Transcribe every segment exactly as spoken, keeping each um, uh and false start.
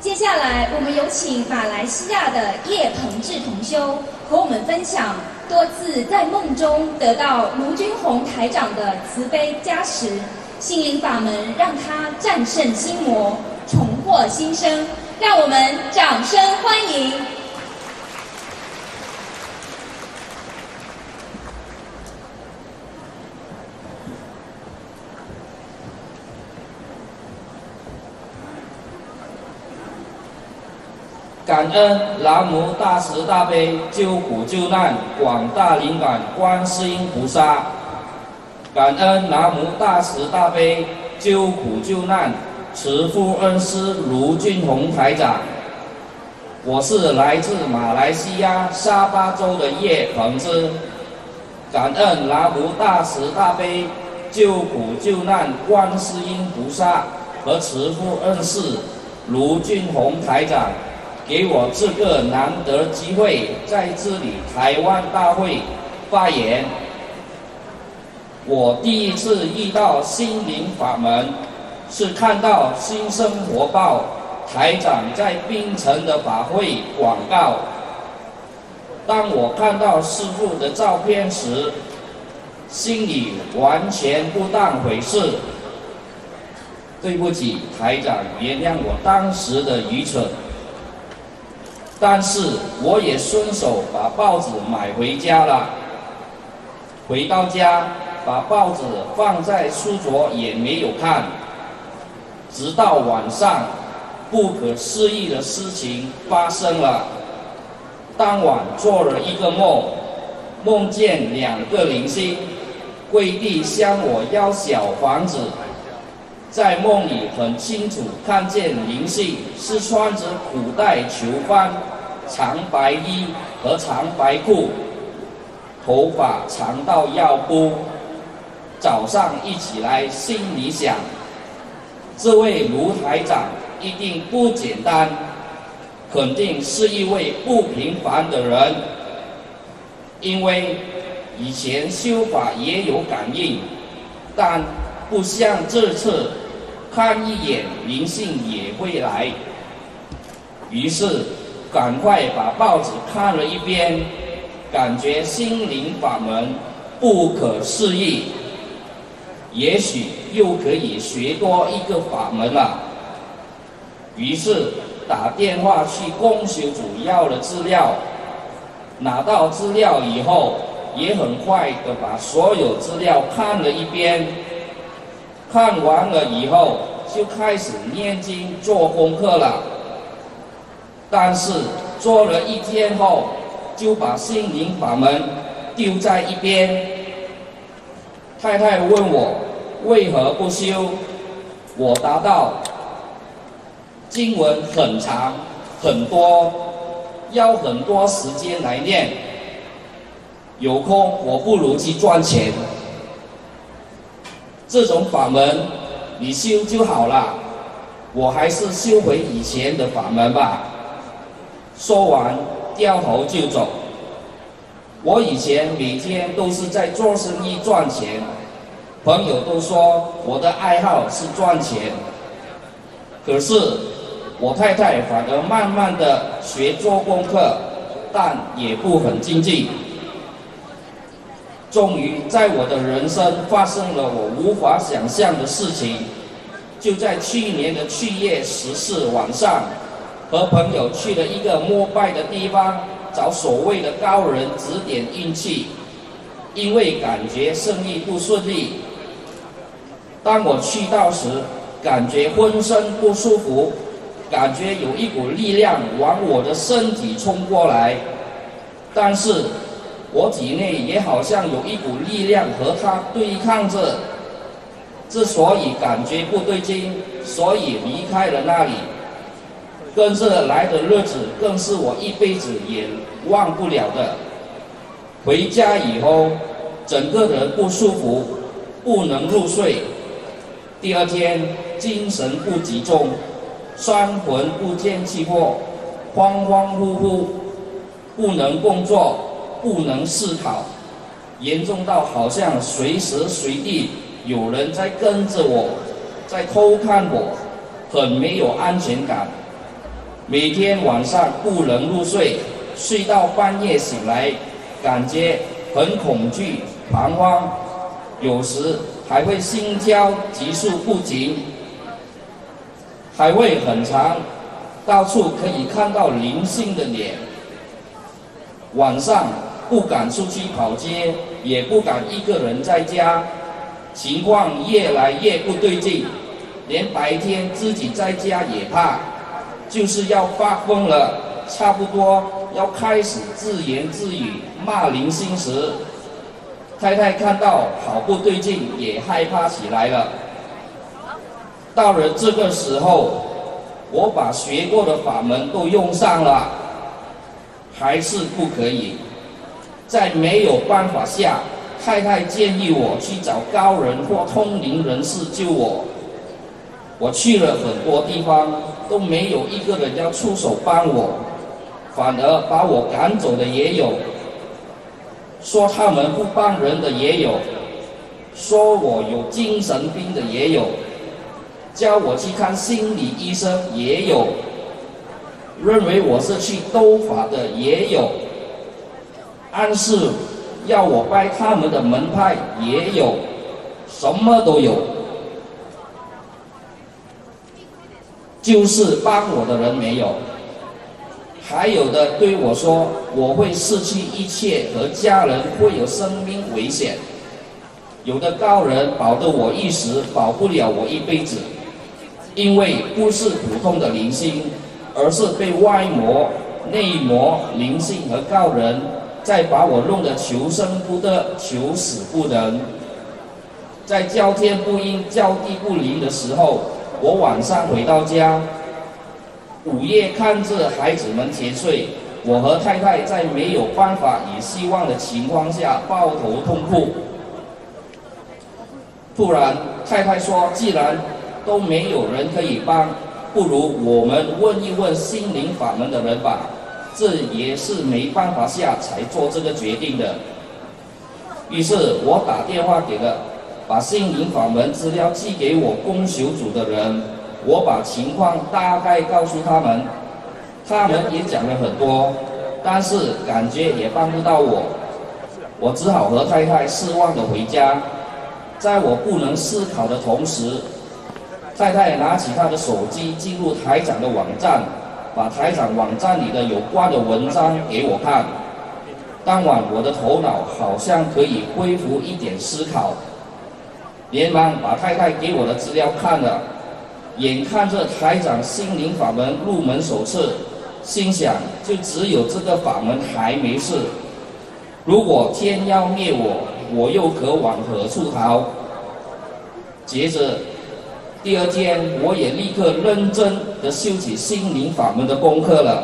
接下来，我们有请马来西亚的叶鹏志同修和我们分享多次在梦中得到卢军宏台长的慈悲加持，心灵法门让他战胜心魔，重获新生。让我们掌声欢迎！ 感恩南无大慈大悲救苦救难广大灵感观世音菩萨，感恩南无大慈大悲救苦救难慈父恩师卢俊宏台长。我是来自马来西亚沙巴州的叶鹏之，感恩南无大慈大悲救苦救难观世音菩萨和慈父恩师卢俊宏台长，给我这个难得机会在这里台湾大会发言。我第一次遇到心灵法门，是看到新生活报台长在槟城的法会广告。当我看到师父的照片时，心里完全不当回事。对不起，台长，原谅我当时的愚蠢。但是我也顺手把报纸买回家了。回到家，把报纸放在书桌也没有看。直到晚上，不可思议的事情发生了。当晚做了一个梦，梦见两个灵性跪地向我要小房子。在梦里很清楚看见灵性是穿着古代囚犯长白衣和长白裤，头发长到腰部。早上一起来，心里想，这位卢台长一定不简单，肯定是一位不平凡的人，因为以前修法也有感应，但不像这次，看一眼灵性也会来。于是赶快把报纸看了一遍，感觉心灵法门不可思议，也许又可以学多一个法门了。于是打电话去公修组要了资料，拿到资料以后，也很快的把所有资料看了一遍。看完了以后，就开始念经做功课了。但是做了一天后，就把心灵法门丢在一边。太太问我为何不修，我答道：经文很长很多，要很多时间来念，有空我不如去赚钱。这种法门你修就好了，我还是修回以前的法门吧。说完掉头就走。我以前每天都是在做生意赚钱，朋友都说我的爱好是赚钱，可是我太太反而慢慢的学做功课，但也不很精进。终于在我的人生发生了我无法想象的事情。就在去年的七月十四晚上，和朋友去了一个膜拜的地方，找所谓的高人指点运气。因为感觉生意不顺利，当我去到时，感觉浑身不舒服，感觉有一股力量往我的身体冲过来，但是我体内也好像有一股力量和它对抗着。之所以感觉不对劲，所以离开了那里。跟着来的日子更是我一辈子也忘不了的。回家以后，整个人不舒服，不能入睡。第二天精神不集中，三魂不见气魄，恍恍惚惚，不能工作，不能思考，严重到好像随时随地有人在跟着我，在偷看我，很没有安全感。 每天晚上不能入睡，睡到半夜醒来，感觉很恐惧、彷徨，有时还会心跳急速不停，还会很长，到处可以看到灵性的脸。晚上不敢出去跑街，也不敢一个人在家，情况越来越不对劲，连白天自己在家也怕，就是要发疯了，差不多要开始自言自语骂灵性时，太太看到好不对劲，也害怕起来了。到了这个时候，我把学过的法门都用上了，还是不可以。在没有办法下，太太建议我去找高人或通灵人士救我。我去了很多地方，都没有一个人要出手帮我，反而把我赶走的也有，说他们不帮人的也有，说我有精神病的也有，叫我去看心理医生也有，认为我是去斗法的也有，暗示要我拜他们的门派也有，什么都有，就是帮我的人没有。还有的对我说我会失去一切和家人会有生命危险，有的高人保得我一时，保不了我一辈子，因为不是普通的灵性，而是被外魔、内魔、灵性和高人再把我弄得求生不得，求死不能。在叫天不应，叫地不灵的时候，我晚上回到家，午夜看着孩子们前睡，我和太太在没有办法也希望的情况下抱头痛哭。突然太太说，既然都没有人可以帮，不如我们问一问心灵法门的人吧。这也是没办法下才做这个决定的。于是我打电话给了把心灵法门资料寄给我供修组的人，我把情况大概告诉他们，他们也讲了很多，但是感觉也帮不到我，我只好和太太失望的回家。在我不能思考的同时，太太拿起她的手机进入台长的网站，把台长网站里的有关的文章给我看。当晚我的头脑好像可以恢复一点思考，连忙把太太给我的资料看了，眼看着台长心灵法门入门手册，心想就只有这个法门还没事，如果天要灭我，我又可往何处逃？接着第二天，我也立刻认真地修起心灵法门的功课了。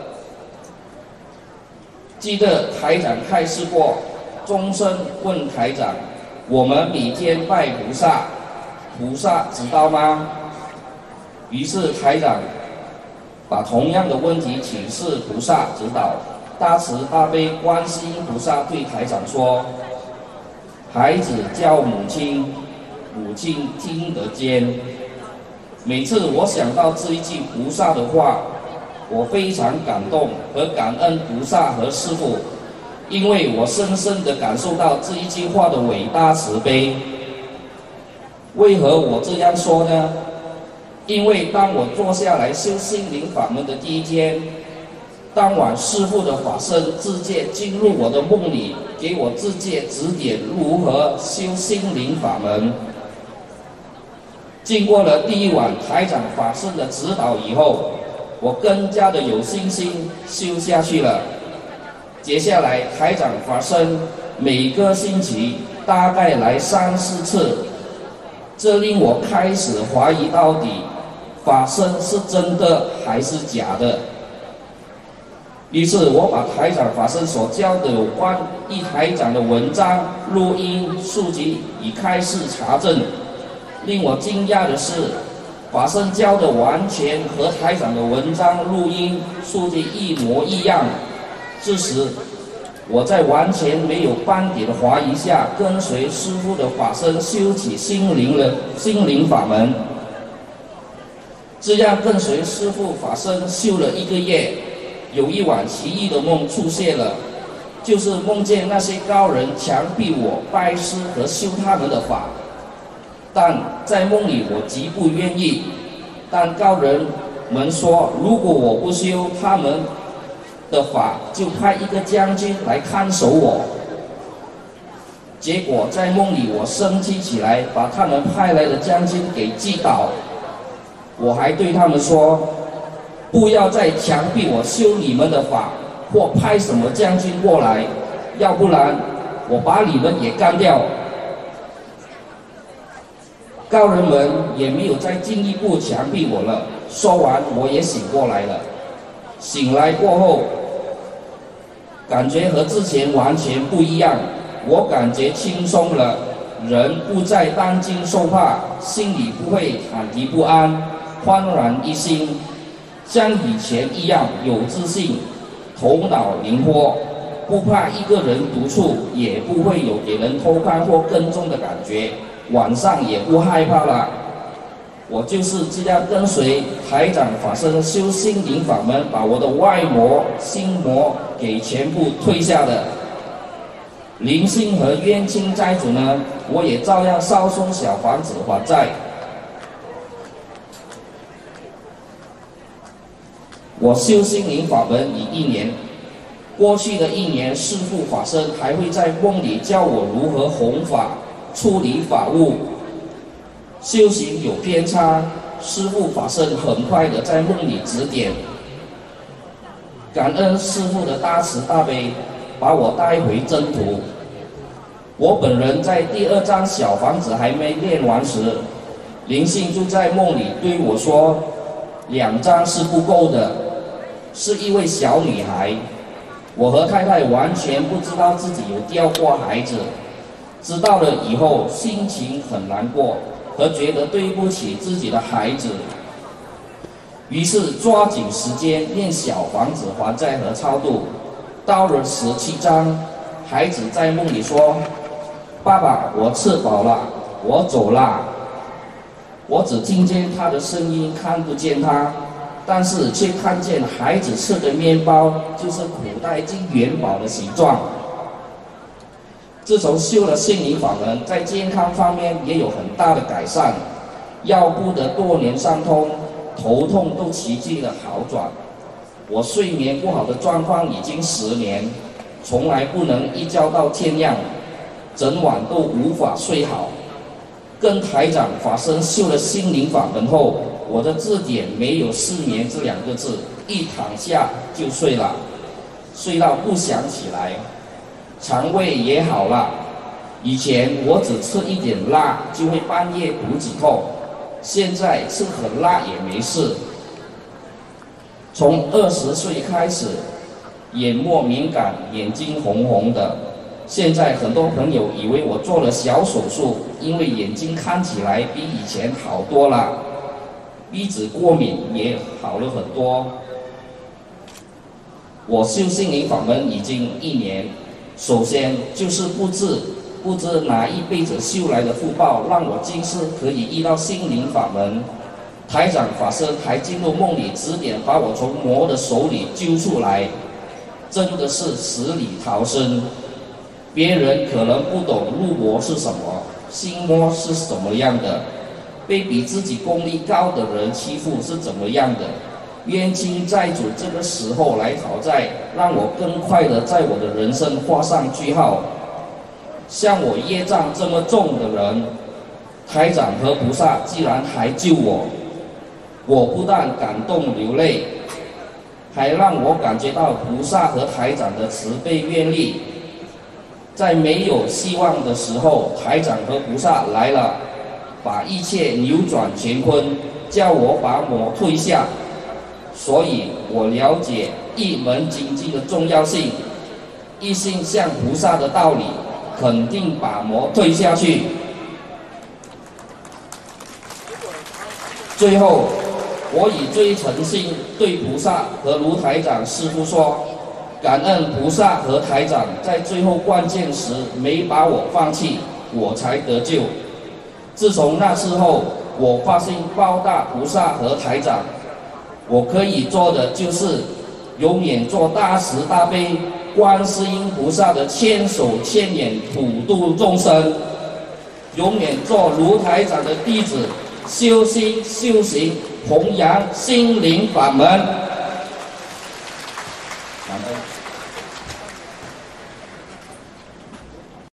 记得台长开示过，众生问台长，我们每天拜菩萨，菩萨知道吗？于是台长把同样的问题请示菩萨指导。大慈大悲观世音菩萨对台长说，孩子叫母亲，母亲听得见。每次我想到这一句菩萨的话，我非常感动和感恩菩萨和师父，因为我深深地感受到这一句话的伟大慈悲。为何我这样说呢？因为当我坐下来修心灵法门的第一天，当晚师父的法身自介进入我的梦里，给我自介指点如何修心灵法门。经过了第一晚台长法身的指导以后，我更加的有信心修下去了。接下来台长法身每个星期大概来三四次，这令我开始怀疑到底法身是真的还是假的。于是我把台长法身所教的有关一台长的文章、录音、书籍已开始查证。令我惊讶的是，法身教的完全和台长的文章、录音、书籍一模一样。这时，我在完全没有半点的怀疑下，跟随师父的法身修起心灵的心灵法门。 这样跟随师父法身修了一个月，有一晚奇异的梦出现了，就是梦见那些高人强逼我拜师和修他们的法，但在梦里我极不愿意，但高人们说，如果我不修他们的法，就派一个将军来看守我。结果在梦里我生气起来，把他们派来的将军给击倒。我还对他们说，不要再强逼我修你们的法，或派什么将军过来，要不然我把你们也干掉。高人们也没有再进一步强逼我了。说完，我也醒过来了。醒来过后，感觉和之前完全不一样，我感觉轻松了，人不再担惊受怕，心里不会忐忑不安，焕然一新，像以前一样有自信，头脑灵活，不怕一个人独处，也不会有给人偷看或跟踪的感觉，晚上也不害怕了。我就是这样跟随台长法身修心灵法门，把我的外魔、心魔给全部退下的。灵性和冤亲债主呢，我也照样烧送小房子还债。我修心灵法门已一年，过去的一年，师父法身还会在梦里教我如何弘法、处理法务。修行有偏差，师父法身很快的在梦里指点。感恩师父的大慈大悲，把我带回真途。我本人在第二张小房子还没练完时，灵性就在梦里对我说，两张是不够的，是一位小女孩。我和太太完全不知道自己有掉过孩子，知道了以后心情很难过，和觉得对不起自己的孩子，于是抓紧时间练小房子还债和超度。到了十七章，孩子在梦里说，爸爸，我吃饱了，我走了。我只听见他的声音，看不见他，但是却看见孩子吃的面包就是古代金元宝的形状。自从修了心灵法门，在健康方面也有很大的改善，腰部的多年伤痛、头痛都奇迹的好转。我睡眠不好的状况已经十年，从来不能一觉到天亮，整晚都无法睡好。跟台长法身修了心灵法门后，我的字典没有失眠这两个字，一躺下就睡了，睡到不想起来。肠胃也好了，以前我只吃一点辣就会半夜肚子痛，现在吃很辣也没事。从二十岁开始，眼膜敏感，眼睛红红的。现在很多朋友以为我做了小手术，因为眼睛看起来比以前好多了，鼻子过敏也好了很多。我修心灵法门已经一年。首先就是不知不知哪一辈子修来的福报，让我今世可以遇到心灵法门。台长法身还进入梦里指点，把我从魔的手里救出来，真的是死里逃生。别人可能不懂入魔是什么，心魔是怎么样的，被比自己功力高的人欺负是怎么样的。冤亲债主这个时候来讨债，让我更快的在我的人生画上句号。像我业障这么重的人，台长和菩萨既然还救我，我不但感动流泪，还让我感觉到菩萨和台长的慈悲愿力。在没有希望的时候，台长和菩萨来了，把一切扭转乾坤，叫我把魔退下。所以我了解一门精进的重要性，一心向菩萨的道理，肯定把魔退下去。最后，我以最诚心对菩萨和卢台长师父说，感恩菩萨和台长在最后关键时没把我放弃，我才得救。自从那次后， 我发心报答菩萨和台长，我可以做的就是永远做大慈大悲观世音菩萨的千手千眼，普度众生，永远做卢台长的弟子，修心修行，弘扬心灵法门。